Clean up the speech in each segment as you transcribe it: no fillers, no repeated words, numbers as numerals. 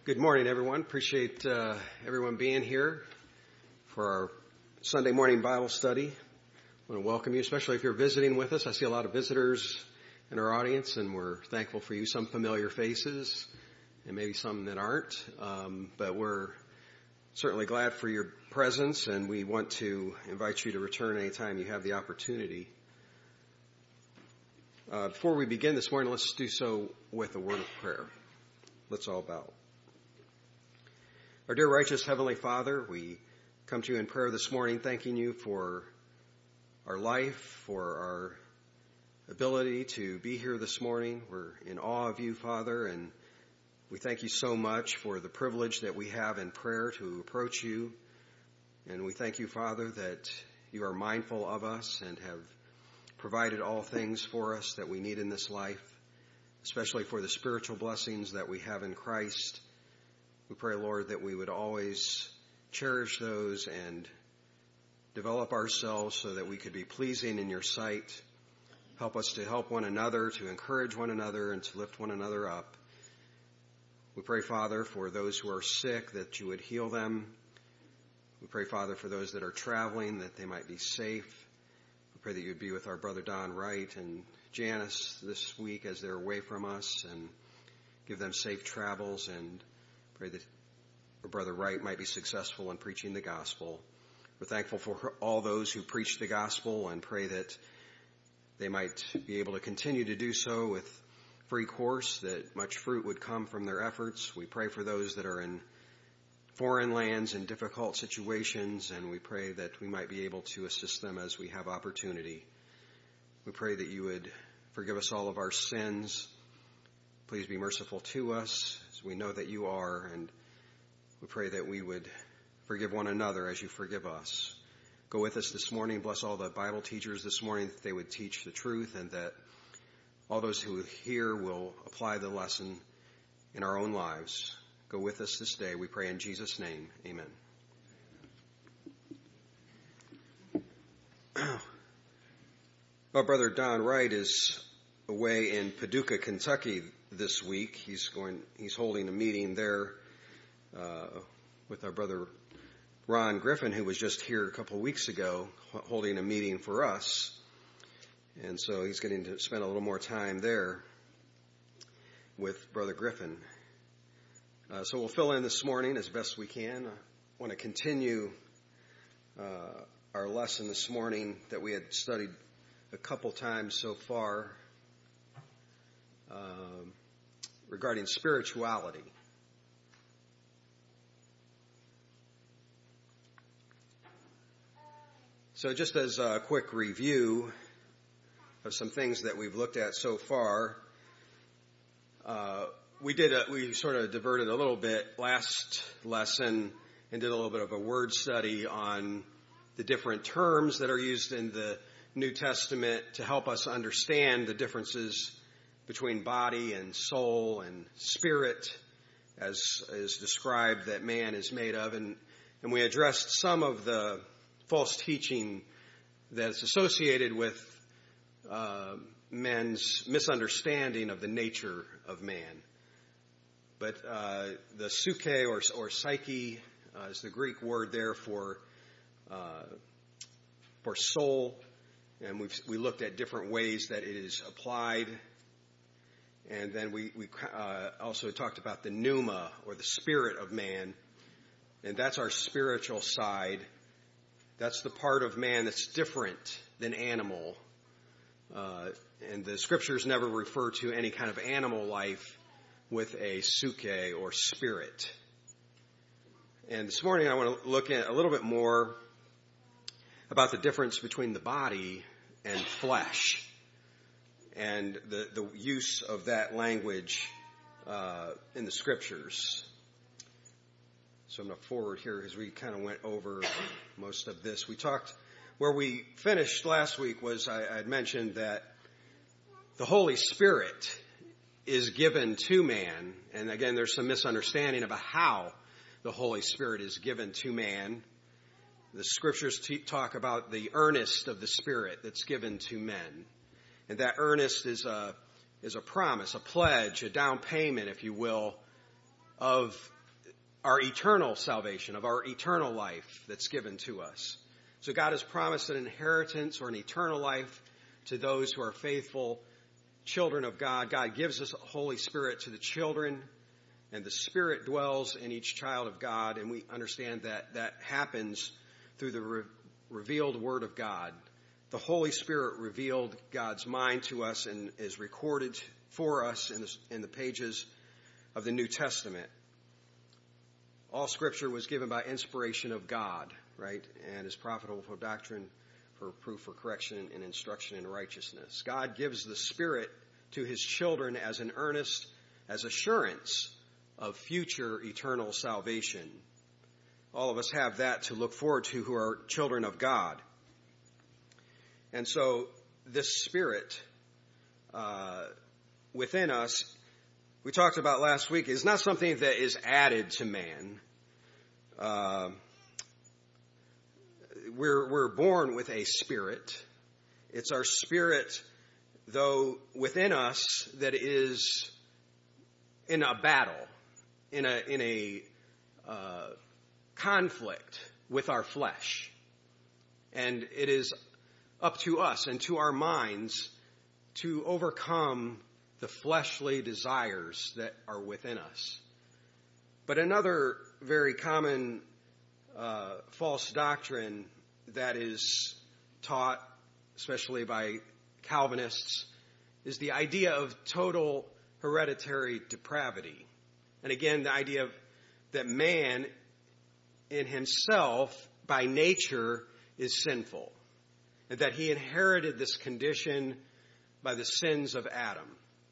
Good morning, everyone. Appreciate everyone being here for our Sunday morning Bible study. I want to welcome you, especially if you're visiting with us. I see a lot of visitors in our audience, and we're thankful for you. Some familiar faces, and maybe some that aren't. But we're certainly glad for your presence, and we want to invite you to return anytime you have the opportunity. Before we begin this morning, let's do so with a word of prayer. Let's all bow. Our dear righteous Heavenly Father, we come to you in prayer this morning, thanking you for our life, for our ability to be here this morning. We're in awe of you, Father, and we thank you so much for the privilege that we have in prayer to approach you. And we thank you, Father, that you are mindful of us and have provided all things for us that we need in this life, especially for the spiritual blessings that we have in Christ. We pray, Lord, that we would always cherish those and develop ourselves so that we could be pleasing in your sight. Help us to help one another, to encourage one another, and to lift one another up. We pray, Father, for those who are sick, that you would heal them. We pray, Father, for those that are traveling, that they might be safe. We pray that you would be with our brother Don Wright and Janice this week as they're away from us, and give them safe travels, and pray that our brother Wright might be successful in preaching the gospel. We're thankful for all those who preach the gospel and pray that they might be able to continue to do so with free course, that much fruit would come from their efforts. We pray for those that are in foreign lands in difficult situations, and we pray that we might be able to assist them as we have opportunity. We pray that you would forgive us all of our sins. Please be merciful to us, as we know that you are, and we pray that we would forgive one another as you forgive us. Go with us this morning. Bless all the Bible teachers this morning, that they would teach the truth, and that all those who hear will apply the lesson in our own lives. Go with us this day, we pray in Jesus' name. Amen. Well, Brother Don Wright is away in Paducah, Kentucky this week. He's holding a meeting there with our brother Ron Griffin, who was just here a couple of weeks ago, holding a meeting for us. And so he's getting to spend a little more time there with Brother Griffin. So we'll fill in this morning as best we can. I want to continue our lesson this morning that we had studied a couple times so far regarding spirituality. So just as a quick review of some things that we've looked at so far, we sort of diverted a little bit last lesson and did a little bit of a word study on the different terms that are used in the New Testament to help us understand the differences between body and soul and spirit, as is described that man is made of. And we addressed some of the false teaching that's associated with men's misunderstanding of the nature of man. But the suke or psyche is the Greek word there for soul, and we looked at different ways that it is applied. And then we also talked about the pneuma, or the spirit of man, and that's our spiritual side. That's the part of man that's different than animal. And the scriptures never refer to any kind of animal life with a suke or spirit. And this morning I want to look at a little bit more about the difference between the body and flesh, and the use of that language in the scriptures. So I'm going to forward here because we kind of went over most of this. Where we finished last week was I had mentioned that the Holy Spirit is given to man. And again, there's some misunderstanding about how the Holy Spirit is given to man. The scriptures talk about the earnest of the Spirit that's given to men. And that earnest is a promise, a pledge, a down payment, if you will, of our eternal salvation, of our eternal life that's given to us. So God has promised an inheritance or an eternal life to those who are faithful children of God. God gives us a Holy Spirit to the children, and the Spirit dwells in each child of God, and we understand that that happens through the revealed Word of God. The Holy Spirit revealed God's mind to us and is recorded for us in the pages of the New Testament. All Scripture was given by inspiration of God, right, and is profitable for doctrine, for proof, for correction, and instruction in righteousness. God gives the Spirit to His children as an earnest, as assurance of future eternal salvation. All of us have that to look forward to who are children of God. And so this Spirit within us, we talked about last week, is not something that is added to man. We're born with a spirit. It's our spirit, though, within us that is in a battle, in a conflict with our flesh. And it is up to us and to our minds to overcome the fleshly desires that are within us. But another very common false doctrine that is taught, especially by Calvinists, is the idea of total hereditary depravity. And again, the idea that man in himself, by nature, is sinful, and that he inherited this condition by the sins of Adam.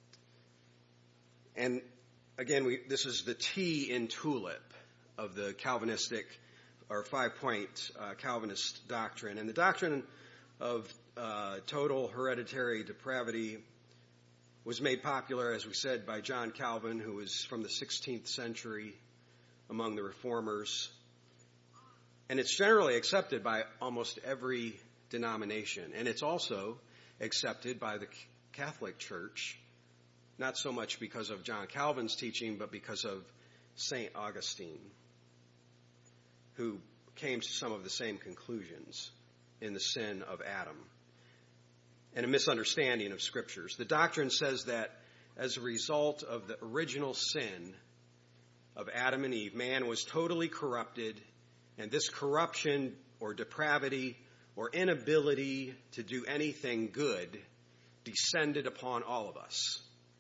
And again, this is the T in TULIP of the Calvinistic or 5-point Calvinist doctrine. And the doctrine of total hereditary depravity was made popular, as we said, by John Calvin, who was from the 16th century among the reformers. And it's generally accepted by almost every denomination. And it's also accepted by the Catholic Church, not so much because of John Calvin's teaching, but because of St. Augustine, who came to some of the same conclusions in the sin of Adam and a misunderstanding of Scriptures. The doctrine says that as a result of the original sin of Adam and Eve, man was totally corrupted, and this corruption or depravity or inability to do anything good descended upon all of us.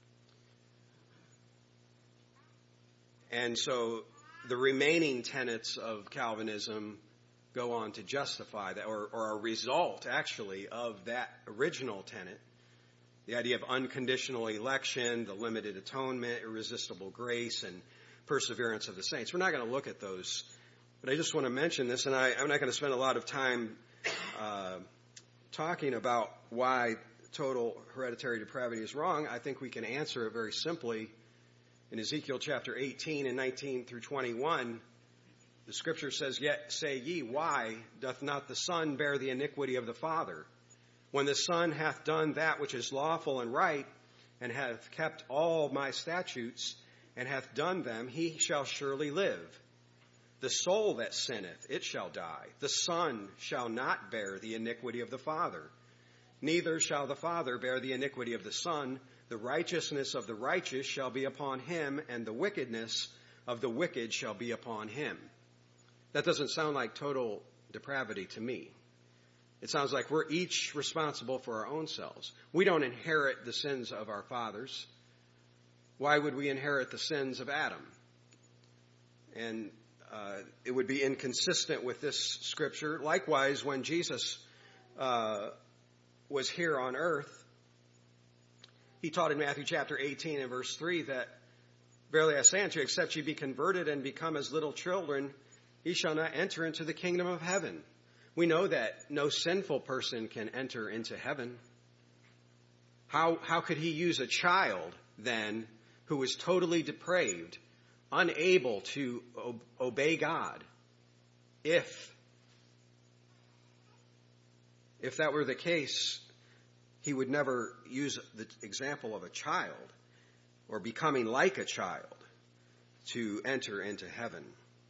And so the remaining tenets of Calvinism go on to justify that, or are a result, actually, of that original tenet. The idea of unconditional election, the limited atonement, irresistible grace, and perseverance of the saints. We're not going to look at those, but I just want to mention this, and I'm not going to spend a lot of time talking about why total hereditary depravity is wrong. I think we can answer it very simply. In Ezekiel chapter 18 and 19 through 21, the Scripture says, "Yet say ye, why doth not the Son bear the iniquity of the Father? When the Son hath done that which is lawful and right, and hath kept all my statutes, and hath done them, he shall surely live. The soul that sinneth, it shall die. The Son shall not bear the iniquity of the Father. Neither shall the Father bear the iniquity of the Son. The righteousness of the righteous shall be upon him, and the wickedness of the wicked shall be upon him." That doesn't sound like total depravity to me. It sounds like we're each responsible for our own selves. We don't inherit the sins of our fathers. Why would we inherit the sins of Adam? And it would be inconsistent with this Scripture. Likewise, when Jesus was here on earth, he taught in Matthew chapter 18 and verse 3 that, "Verily I say unto you, except ye be converted and become as little children, ye shall not enter into the kingdom of heaven." We know that no sinful person can enter into heaven. How could he use a child, then, who was totally depraved, unable to obey God, if that were the case? He would never use the example of a child or becoming like a child. to enter into heaven.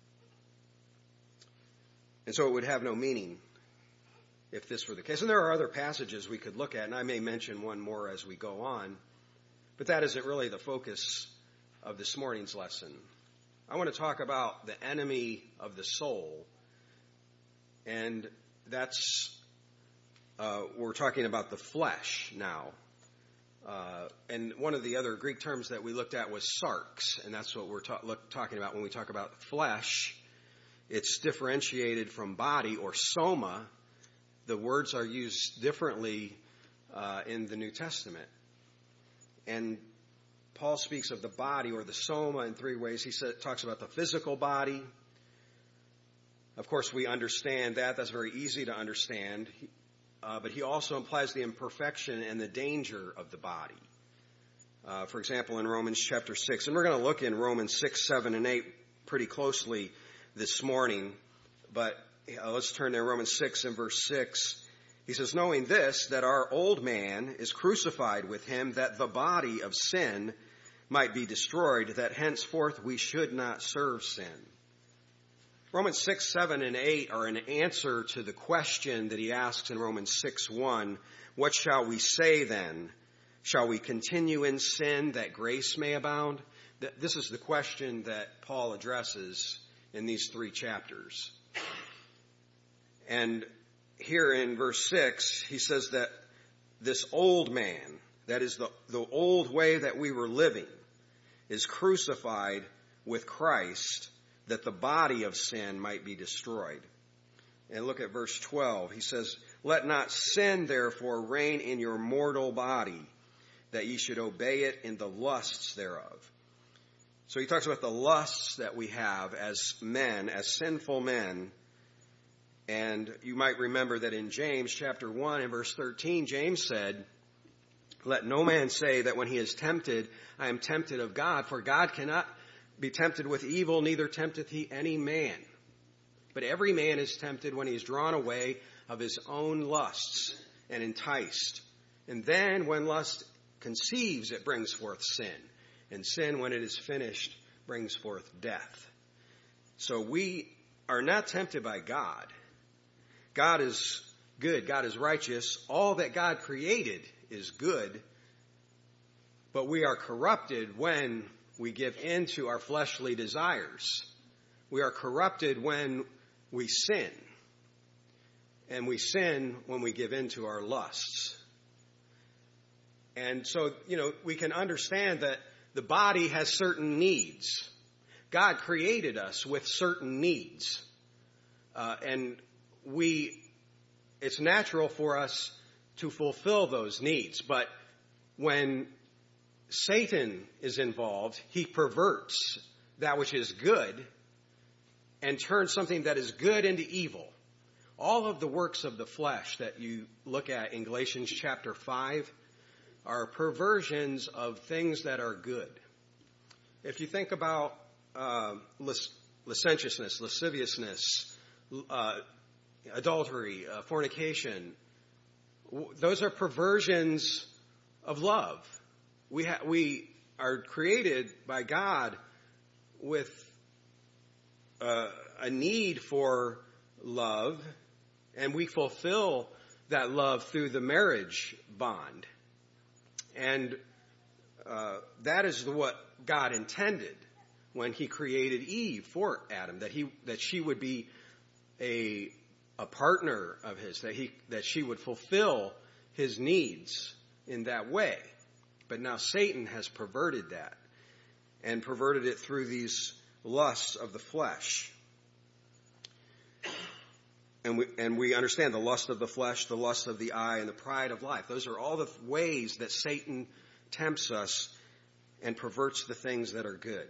And so it would have no meaning if this were the case. And there are other passages we could look at, and I may mention one more as we go on, but that isn't really the focus of this morning's lesson. I want to talk about the enemy of the soul, and that's, we're talking about the flesh now. And one of the other Greek terms that we looked at was sarx, and that's what we're talking about when we talk about flesh. It's differentiated from body or soma. The words are used differently in the New Testament. And Paul speaks of the body or the soma in three ways. He talks about the physical body. Of course, we understand that. That's very easy to understand. But he also implies the imperfection and the danger of the body. For example, in Romans chapter 6, and we're going to look in Romans 6, 7, and 8 pretty closely this morning, but let's turn there. Romans 6 and verse 6. He says, knowing this, that our old man is crucified with him, that the body of sin might be destroyed, that henceforth we should not serve sin. Romans 6, 7, and 8 are an answer to the question that he asks in Romans 6, 1. What shall we say then? Shall we continue in sin that grace may abound? This is the question that Paul addresses in these three chapters. And here in verse 6, he says that this old man, that is the old way that we were living, is crucified with Christ, that the body of sin might be destroyed. And look at verse 12. He says, let not sin therefore reign in your mortal body, that ye should obey it in the lusts thereof. So he talks about the lusts that we have as men, as sinful men. And you might remember that in James chapter 1 and verse 13, James said, let no man say that when he is tempted, I am tempted of God, for God cannot be tempted with evil, neither tempteth he any man. But every man is tempted when he is drawn away of his own lusts and enticed. And then when lust conceives, it brings forth sin. And sin, when it is finished, brings forth death. So we are not tempted by God. God is good. God is righteous. All that God created is good. But we are corrupted when we give in to our fleshly desires. We are corrupted when we sin. And we sin when we give in to our lusts. And so, we can understand that the body has certain needs. God created us with certain needs. And it's natural for us to fulfill those needs. But when Satan is involved, he perverts that which is good and turns something that is good into evil. All of the works of the flesh that you look at in Galatians chapter 5 are perversions of things that are good. If you think about licentiousness, lasciviousness, adultery, fornication, those are perversions of love. We are created by God with a need for love, and we fulfill that love through the marriage bond. And that is what God intended when he created Eve for Adam, that she would be a partner of his, that she would fulfill his needs in that way. But now Satan has perverted that and perverted it through these lusts of the flesh. And we understand the lust of the flesh, the lust of the eye, and the pride of life. Those are all the ways that Satan tempts us and perverts the things that are good.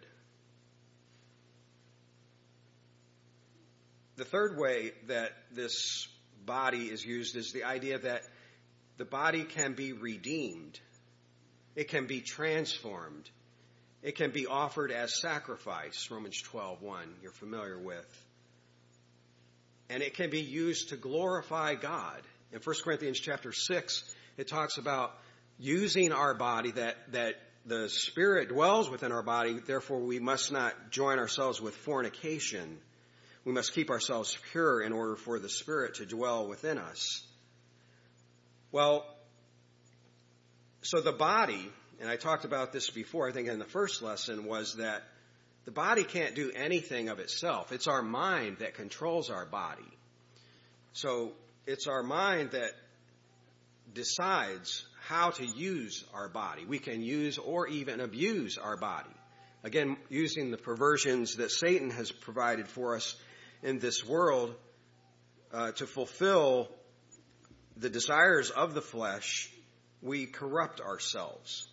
The third way that this body is used is the idea that the body can be redeemed. It can be transformed. It can be offered as sacrifice, Romans 12:1, you're familiar with. And it can be used to glorify God. In 1 Corinthians chapter 6, it talks about using our body, that the Spirit dwells within our body, therefore we must not join ourselves with fornication. We must keep ourselves pure in order for the Spirit to dwell within us. Well, so the body, and I talked about this before, I think in the first lesson, was that the body can't do anything of itself. It's our mind that controls our body. So it's our mind that decides how to use our body. We can use or even abuse our body. Again, using the perversions that Satan has provided for us in this world to fulfill the desires of the flesh, we corrupt ourselves.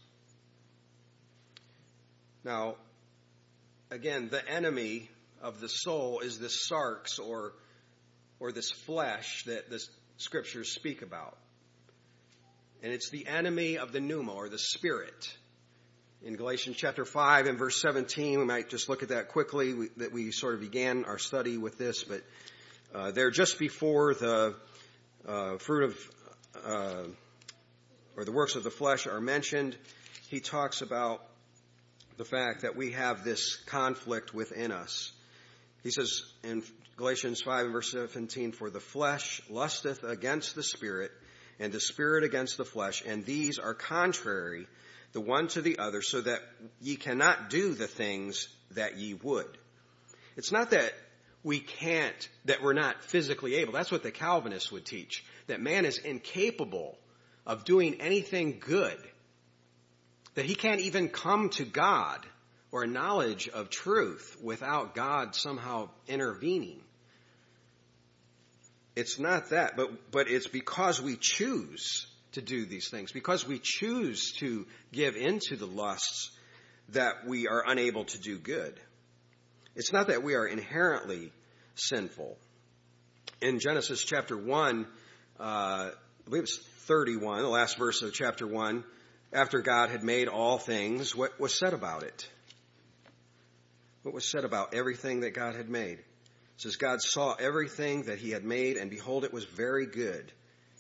Now, again, the enemy of the soul is this sarx or this flesh that the scriptures speak about. And it's the enemy of the pneuma, or the spirit. In Galatians chapter 5 and verse 17, we might just look at that quickly, that we sort of began our study with this, but there just before the fruit of, or the works of the flesh are mentioned, he talks about the fact that we have this conflict within us. He says in Galatians 5 and verse 17, "For the flesh lusteth against the Spirit, and the Spirit against the flesh, and these are contrary the one to the other, so that ye cannot do the things that ye would." It's not that we can't, that we're not physically able. That's what the Calvinists would teach, that man is incapable of doing anything good, that he can't even come to God or a knowledge of truth without God somehow intervening. It's not that, but it's because we choose to do these things, because we choose to give into the lusts, that we are unable to do good. It's not that we are inherently sinful. In Genesis chapter 1, I believe it's 31, the last verse of chapter 1, after God had made all things, what was said about it? What was said about everything that God had made? It says, God saw everything that he had made, and behold, it was very good.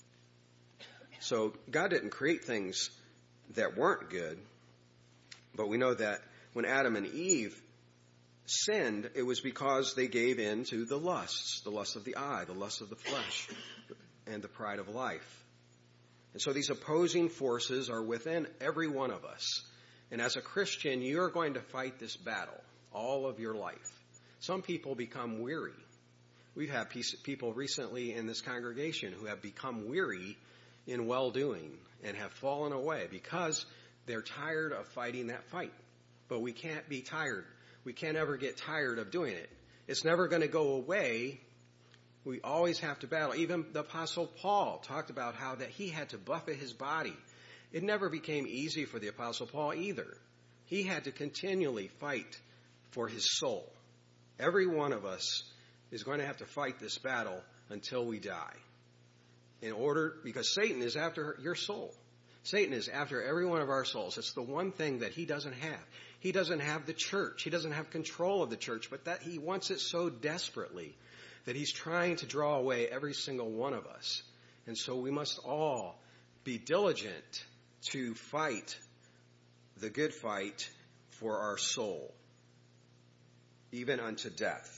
So God didn't create things that weren't good, but we know that when Adam and Eve sinned, it was because they gave in to the lusts, the lust of the eye, the lust of the flesh, and the pride of life. And so these opposing forces are within every one of us. And as a Christian, you're going to fight this battle all of your life. Some people become weary. We've had people recently in this congregation who have become weary in well-doing and have fallen away because they're tired of fighting that fight. But we can't be tired. We can't ever get tired of doing it. It's never going to go away. We always have to battle. Even the Apostle Paul talked about how that he had to buffet his body. It never became easy for the Apostle Paul either. He had to continually fight for his soul. Every one of us is going to have to fight this battle until we die. Because Satan is after your soul. Satan is after every one of our souls. It's the one thing that he doesn't have. He doesn't have the church. He doesn't have control of the church, but that he wants it so desperately that he's trying to draw away every single one of us. And so we must all be diligent to fight the good fight for our soul, even unto death.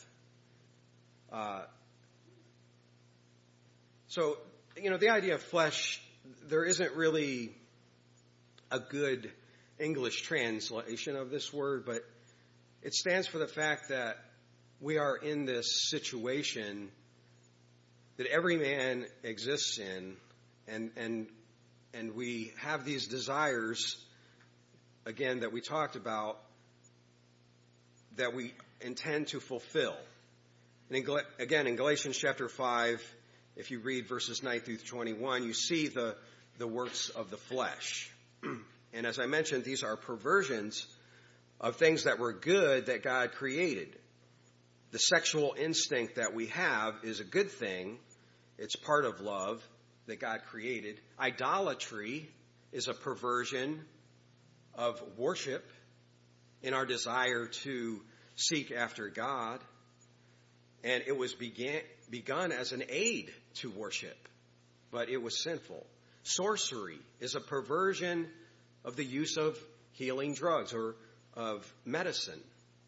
So, the idea of flesh, there isn't really a good English translation of this word, but it stands for the fact that we are in this situation that every man exists in, and we have these desires, again, that we talked about, that we intend to fulfill. And again, in Galatians chapter 5, if you read verses 9 through 21, you see the works of the flesh. And as I mentioned, these are perversions of things that were good that God created. The sexual instinct that we have is a good thing. It's part of love that God created. Idolatry is a perversion of worship in our desire to seek after God. And it was begun as an aid to worship, but it was sinful. Sorcery is a perversion of the use of healing drugs or of medicine.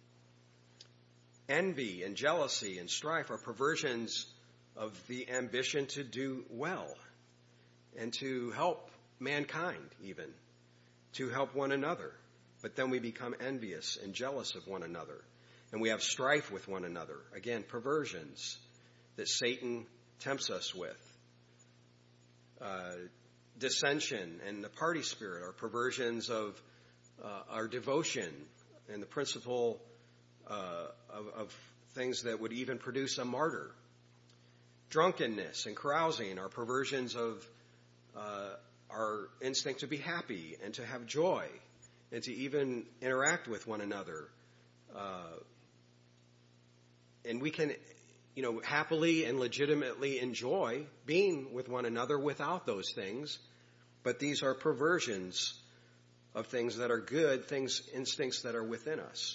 Envy and jealousy and strife are perversions of the ambition to do well and to help mankind, even to help one another. But then we become envious and jealous of one another, and we have strife with one another. Again, perversions that Satan tempts us with. Dissension and the party spirit are perversions of our devotion and the principle of things that would even produce a martyr. Drunkenness and carousing are perversions of our instinct to be happy and to have joy and to even interact with one another. And we can, happily and legitimately enjoy being with one another without those things. But these are perversions of things that are good, instincts that are within us.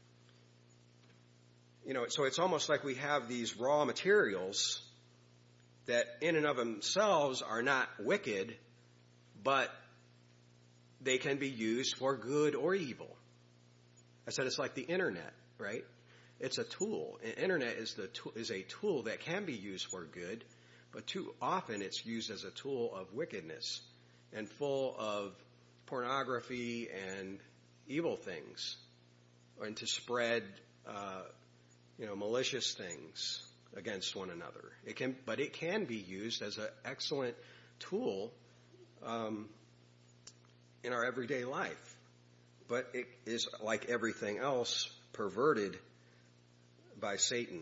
So it's almost like we have these raw materials that in and of themselves are not wicked, but they can be used for good or evil. I said it's like the internet, right? It's a tool. The internet is a tool that can be used for good, but too often it's used as a tool of wickedness and full of pornography and evil things, and to spread, malicious things against one another. It can be used as an excellent tool in our everyday life, but it is, like everything else, perverted by Satan.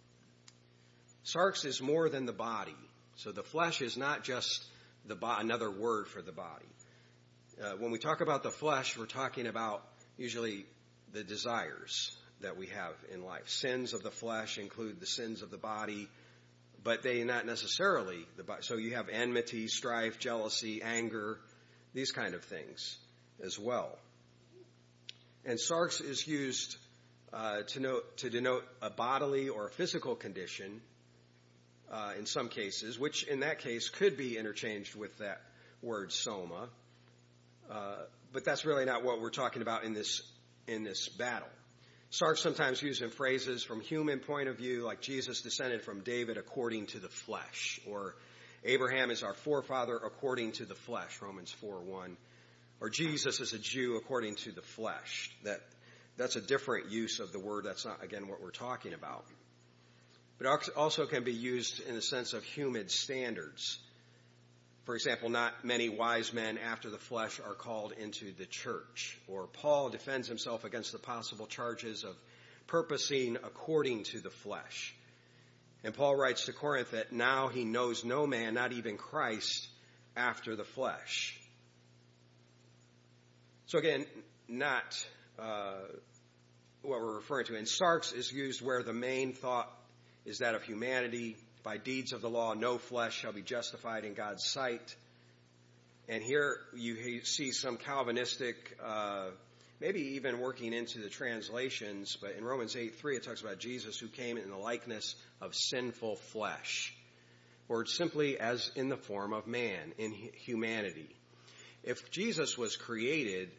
Sarx is more than the body. So the flesh is not just another word for the body. When we talk about the flesh, we're talking about usually the desires that we have in life. Sins of the flesh include the sins of the body, but they not necessarily the body. So you have enmity, strife, jealousy, anger, these kind of things as well. And sarx is used to denote a bodily or a physical condition in some cases, which in that case could be interchanged with that word soma. But that's really not what we're talking about in this battle. Sarx sometimes used in phrases from human point of view, like Jesus descended from David according to the flesh, or Abraham is our forefather according to the flesh, Romans 4:1, or Jesus is a Jew according to the flesh. That's a different use of the word. That's not, again, what we're talking about. But it also can be used in the sense of human standards. For example, not many wise men after the flesh are called into the church. Or Paul defends himself against the possible charges of purposing according to the flesh. And Paul writes to Corinth that now he knows no man, not even Christ, after the flesh. So again, not what we're referring to. And sarx is used where the main thought is that of humanity. By deeds of the law, no flesh shall be justified in God's sight. And here you see some Calvinistic, maybe even working into the translations, but in Romans 8:3 it talks about Jesus who came in the likeness of sinful flesh, or simply as in the form of man, in humanity. If Jesus was created,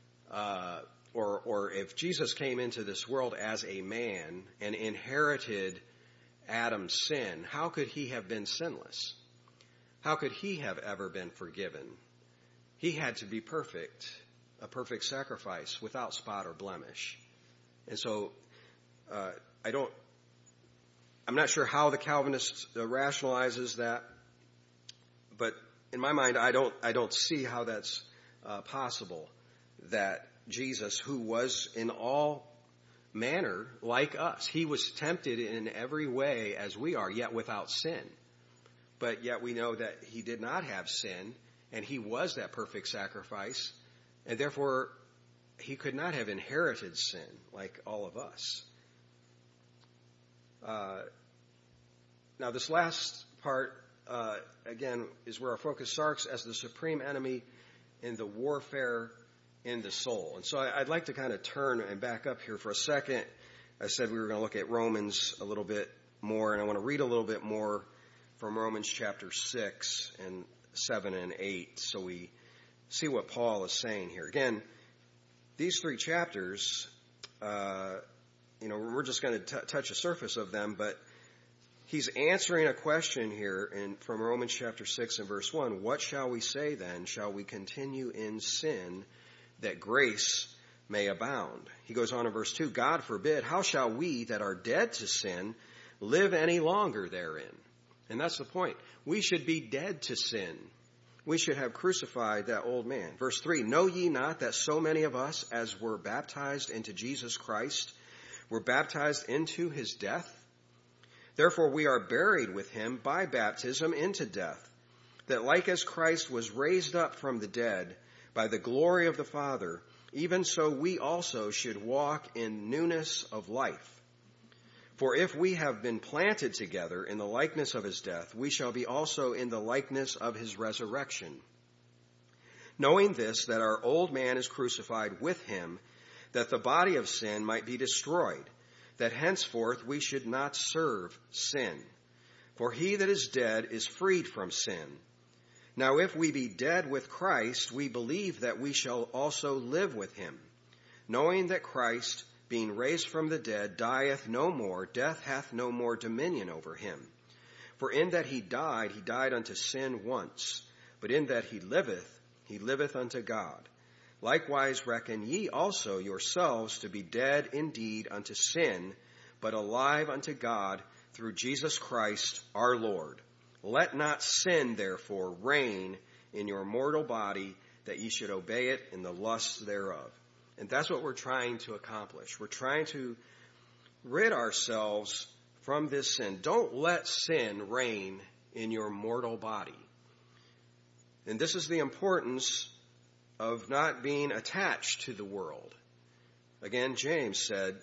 or if Jesus came into this world as a man and inherited Adam's sin, how could he have been sinless? How could he have ever been forgiven? He had to be perfect, a perfect sacrifice without spot or blemish. And so I'm not sure how the Calvinist rationalizes that, but in my mind, I don't see how that's possible, that Jesus, who was in all manner like us, he was tempted in every way as we are, yet without sin. But yet we know that he did not have sin, and he was that perfect sacrifice, and therefore he could not have inherited sin like all of us. Now this last part, again, is where our focus, sarx as the supreme enemy in the warfare in the soul. And so I'd like to kind of turn and back up here for a second. I said we were going to look at Romans a little bit more, and I want to read a little bit more from Romans chapter 6 and 7 and 8, so we see what Paul is saying here. Again, These three chapters, we're just going to touch the surface of them, but he's answering a question here from Romans chapter 6 and verse 1. What shall we say then? Shall we continue in sin that grace may abound? He goes on in verse 2, God forbid, how shall we that are dead to sin live any longer therein? And that's the point. We should be dead to sin. We should have crucified that old man. Verse 3, know ye not that so many of us as were baptized into Jesus Christ were baptized into his death? Therefore we are buried with him by baptism into death, that like as Christ was raised up from the dead by the glory of the Father, even so we also should walk in newness of life. For if we have been planted together in the likeness of his death, we shall be also in the likeness of his resurrection. Knowing this, that our old man is crucified with him, that the body of sin might be destroyed, that henceforth we should not serve sin. For he that is dead is freed from sin. Now if we be dead with Christ, we believe that we shall also live with him, knowing that Christ, being raised from the dead, dieth no more, death hath no more dominion over him. For in that he died unto sin once, but in that he liveth unto God. Likewise reckon ye also yourselves to be dead indeed unto sin, but alive unto God through Jesus Christ our Lord. Let not sin therefore reign in your mortal body, that ye should obey it in the lusts thereof. And that's what we're trying to accomplish. We're trying to rid ourselves from this sin. Don't let sin reign in your mortal body. And this is the importance of not being attached to the world. Again, James said,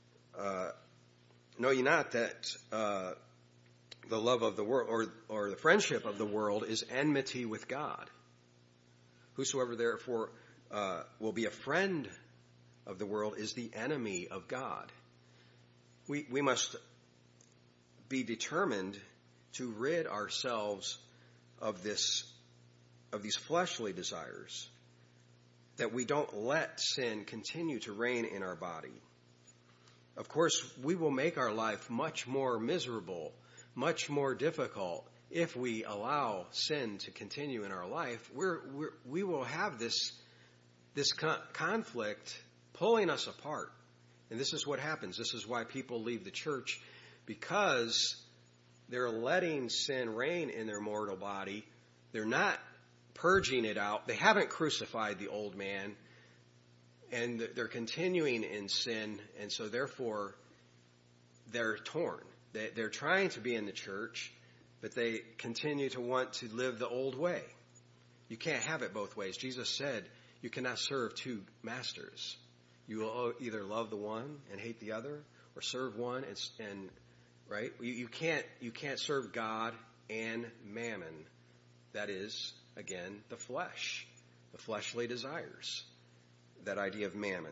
know ye not that the love of the world or the friendship of the world is enmity with God? Whosoever therefore will be a friend of the world is the enemy of God. We must be determined to rid ourselves of these fleshly desires, that we don't let sin continue to reign in our body. Of course, we will make our life much more miserable, much more difficult if we allow sin to continue in our life. We will have this conflict pulling us apart. And this is what happens. This is why people leave the church, because they're letting sin reign in their mortal body. They're not purging it out. They haven't crucified the old man, and they're continuing in sin, and so therefore they're torn. They're trying to be in the church, but they continue to want to live the old way. You can't have it both ways. Jesus said you cannot serve two masters. You will either love the one and hate the other, or serve one and right. You can't serve God and mammon. That is, again, the flesh, the fleshly desires. That idea of mammon.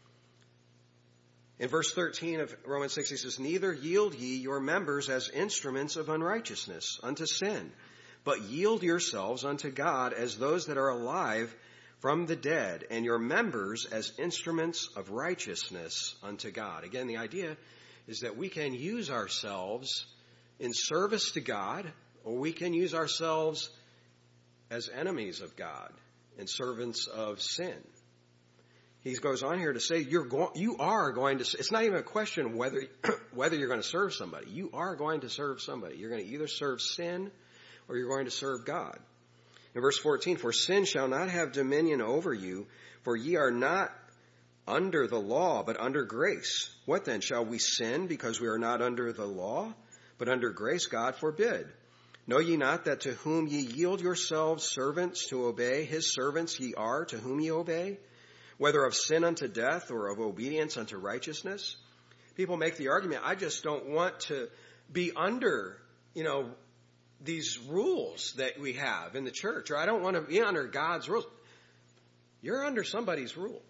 In verse 13 of Romans 6, he says, neither yield ye your members as instruments of unrighteousness unto sin, but yield yourselves unto God as those that are alive from the dead, and your members as instruments of righteousness unto God. Again, the idea is that we can use ourselves in service to God, or we can use ourselves as enemies of God and servants of sin. He goes on here to say you are going to, it's not even a question whether you're going to serve somebody. You are going to serve somebody. You're going to either serve sin or you're going to serve God. In verse 14, for sin shall not have dominion over you, for ye are not under the law, but under grace. What then? Shall we sin because we are not under the law, but under grace? God forbid. Know ye not that to whom ye yield yourselves servants to obey, his servants ye are to whom ye obey, whether of sin unto death or of obedience unto righteousness? People make the argument, I just don't want to be under, these rules that we have in the church, or I don't want to be under God's rules. You're under somebody's rule.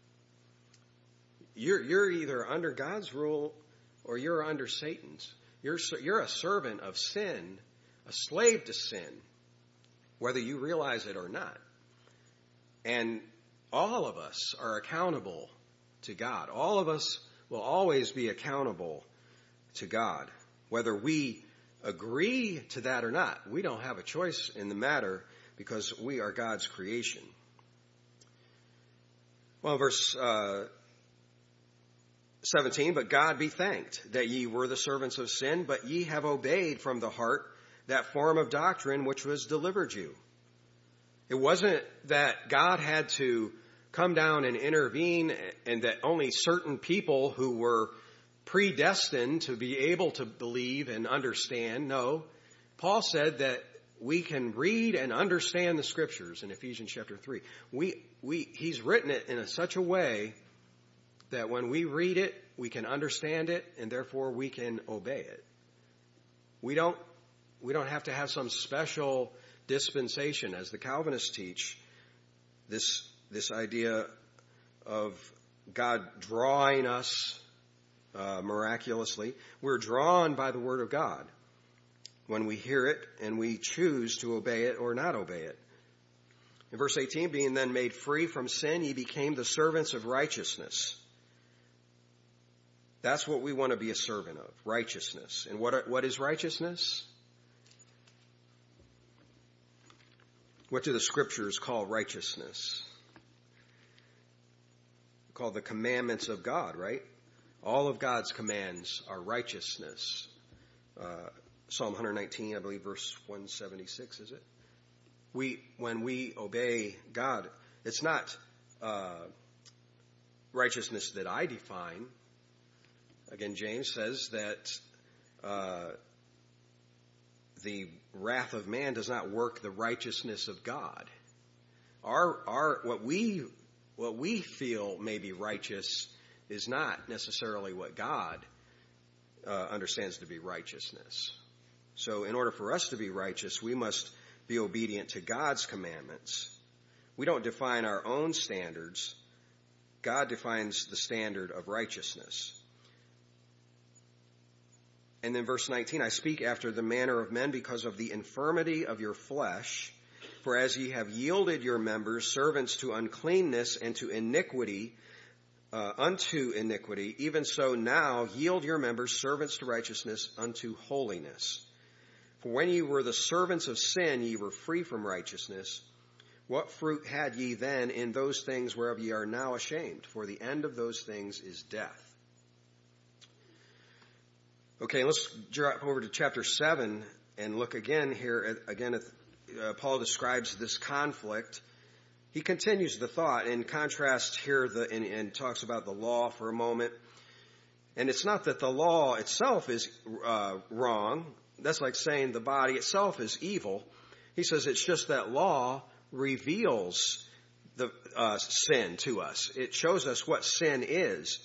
You're either under God's rule or you're under Satan's. You're a servant of sin, a slave to sin, whether you realize it or not. And all of us are accountable to God. All of us will always be accountable to God. Whether we agree to that or not, we don't have a choice in the matter because we are God's creation. Well, verse 17, but God be thanked that ye were the servants of sin, but ye have obeyed from the heart that form of doctrine which was delivered you. It wasn't that God had to come down and intervene and that only certain people who were predestined to be able to believe and understand. No, Paul said that we can read and understand the scriptures in Ephesians chapter 3. He's written it in such a way that when we read it, we can understand it, and therefore we can obey it. We don't have to have some special dispensation, as the Calvinists teach, this idea of God drawing us miraculously. We're drawn by the Word of God when we hear it and we choose to obey it or not obey it. In verse 18, being then made free from sin, ye became the servants of righteousness. That's what we want to be a servant of, righteousness. And what is righteousness? What do the scriptures call righteousness? Called the commandments of God, right? All of God's commands are righteousness. Psalm 119, I believe, verse 176, is it? When we obey God, it's not righteousness that I define. Again, James says that the wrath of man does not work the righteousness of God. What we feel may be righteous is not necessarily what God understands to be righteousness. So in order for us to be righteous, we must be obedient to God's commandments. We don't define our own standards. God defines the standard of righteousness. And then verse 19, I speak after the manner of men because of the infirmity of your flesh. For as ye have yielded your members servants to uncleanness and to iniquity, unto iniquity, even so now yield your members servants to righteousness unto holiness. For when ye were the servants of sin, ye were free from righteousness. What fruit had ye then in those things whereof ye are now ashamed? For the end of those things is death. Okay, let's drop over to chapter 7 and look again here. Paul describes this conflict. He continues the thought in contrast here and talks about the law for a moment. And it's not that the law itself is wrong. That's like saying the body itself is evil. He says it's just that law reveals the sin to us. It shows us what sin is.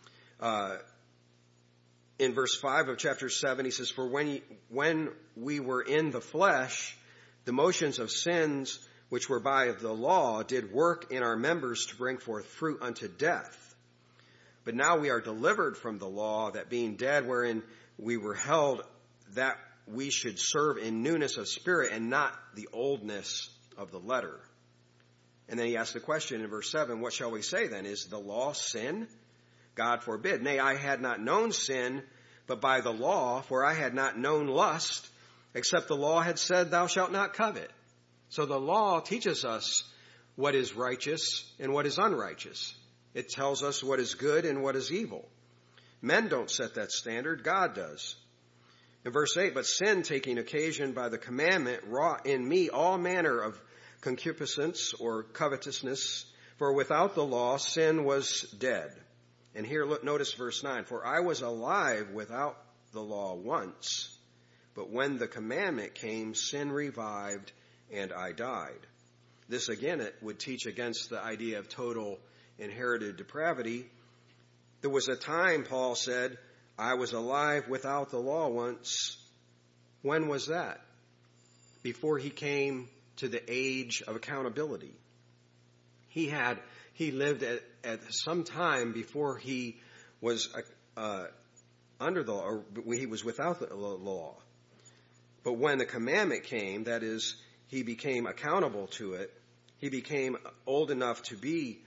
In verse 5 of chapter 7, he says, for when we were in the flesh, the motions of sins which were by the law did work in our members to bring forth fruit unto death. But now we are delivered from the law, that being dead wherein we were held, that we should serve in newness of spirit and not the oldness of the letter. And then he asks the question in verse 7, what shall we say then? Is the law sin? God forbid. Nay, I had not known sin, but by the law, for I had not known lust, except the law had said, thou shalt not covet. So the law teaches us what is righteous and what is unrighteous. It tells us what is good and what is evil. Men don't set that standard, God does. In verse 8, but sin, taking occasion by the commandment, wrought in me all manner of concupiscence or covetousness, for without the law sin was dead. And here, notice verse 9, for I was alive without the law once, but when the commandment came, sin revived, and I died. This again, it would teach against the idea of total inherited depravity. There was a time, Paul said, I was alive without the law once. When was that? Before he came to the age of accountability. He lived at some time before he was under the law, or he was without the law. But when the commandment came, that is, he became accountable to it, he became old enough to be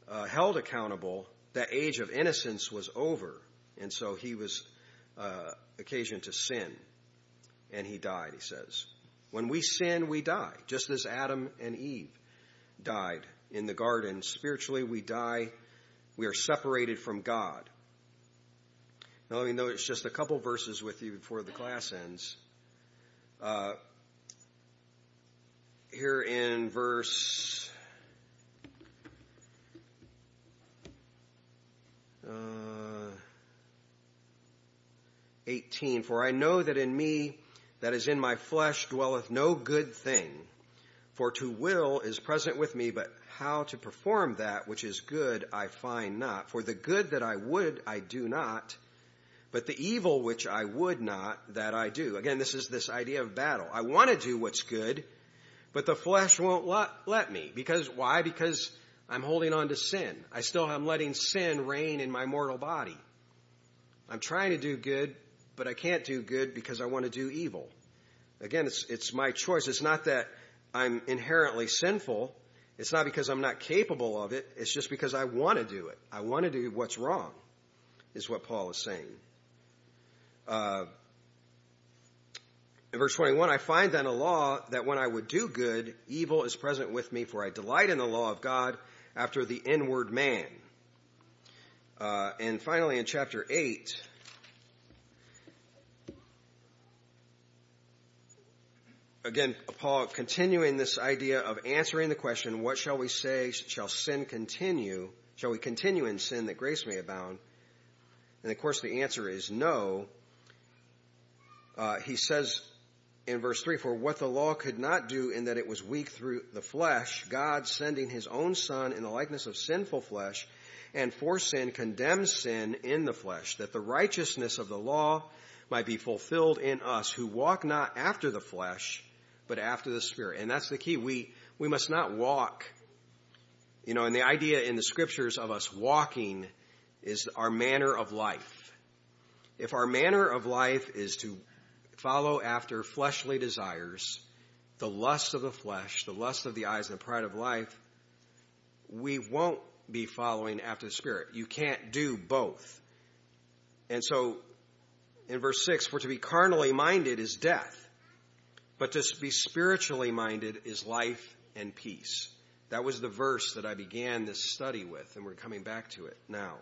held accountable, that age of innocence was over. And so he was occasioned to sin. And he died, he says. When we sin, we die, just as Adam and Eve died in the garden. Spiritually, we die. We are separated from God. Now, let me notice just a couple verses with you before the class ends. Here in verse 18, for I know that in me, that is in my flesh, dwelleth no good thing. For to will is present with me, but how to perform that which is good I find not. For the good that I would, I do not, but the evil which I would not, that I do. Again, this is this idea of battle. I want to do what's good, but the flesh won't let me. Because why? Because I'm holding on to sin. I still am letting sin reign in my mortal body. I'm trying to do good, but I can't do good because I want to do evil. Again, it's my choice. It's not that I'm inherently sinful. It's not because I'm not capable of it. It's just because I want to do it. I want to do what's wrong, is what Paul is saying. In verse 21, I find then a law that when I would do good, evil is present with me, for I delight in the law of God after the inward man. And finally, in chapter 8, again, Paul continuing this idea of answering the question, what shall we say? Shall sin continue? Shall we continue in sin that grace may abound? And of course the answer is no. He says in verse 3, for what the law could not do in that it was weak through the flesh, God sending his own Son in the likeness of sinful flesh, and for sin condemns sin in the flesh, that the righteousness of the law might be fulfilled in us who walk not after the flesh, but after the Spirit. And that's the key. We must not walk, and the idea in the scriptures of us walking is our manner of life. If our manner of life is to follow after fleshly desires, the lust of the flesh, the lust of the eyes, and the pride of life, we won't be following after the Spirit. You can't do both. And so, in verse 6, for to be carnally minded is death, but to be spiritually minded is life and peace. That was the verse that I began this study with, and we're coming back to it now.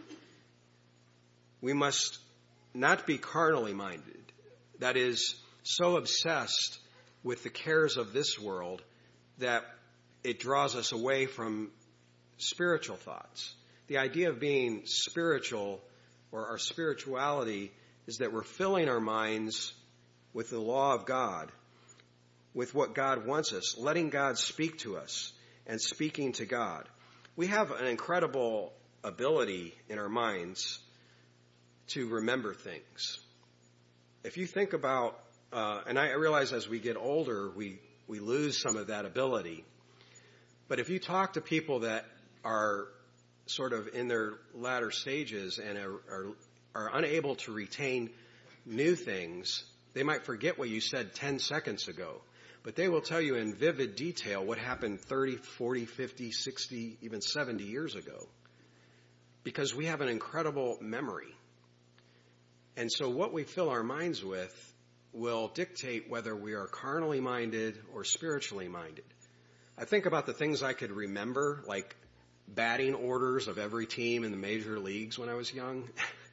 We must not be carnally minded. That is, so obsessed with the cares of this world that it draws us away from spiritual thoughts. The idea of being spiritual, or our spirituality, is that we're filling our minds with the law of God, with what God wants us, letting God speak to us and speaking to God. We have an incredible ability in our minds to remember things. If you think about, and I realize as we get older, we lose some of that ability. But if you talk to people that are sort of in their latter stages and are unable to retain new things, they might forget what you said 10 seconds ago. But they will tell you in vivid detail what happened 30, 40, 50, 60, even 70 years ago. Because we have an incredible memory. And so what we fill our minds with will dictate whether we are carnally minded or spiritually minded. I think about the things I could remember, like batting orders of every team in the major leagues when I was young.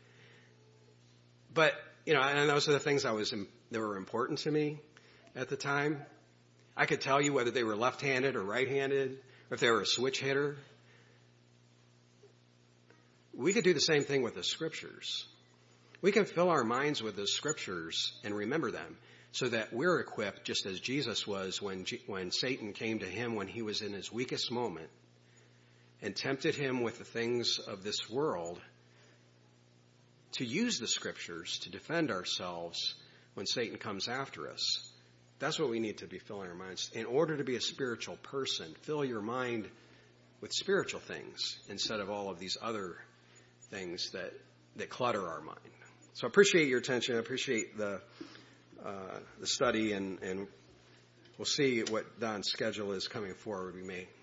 But, and those are the things that were important to me at the time. I could tell you whether they were left-handed or right-handed, or if they were a switch hitter. We could do the same thing with the scriptures. We can fill our minds with the scriptures and remember them so that we're equipped just as Jesus was when Satan came to him when he was in his weakest moment and tempted him with the things of this world, to use the scriptures to defend ourselves when Satan comes after us. That's what we need to be filling our minds. In order to be a spiritual person, fill your mind with spiritual things instead of all of these other things that clutter our mind. So I appreciate your attention. I appreciate the study, and we'll see what Don's schedule is coming forward. We may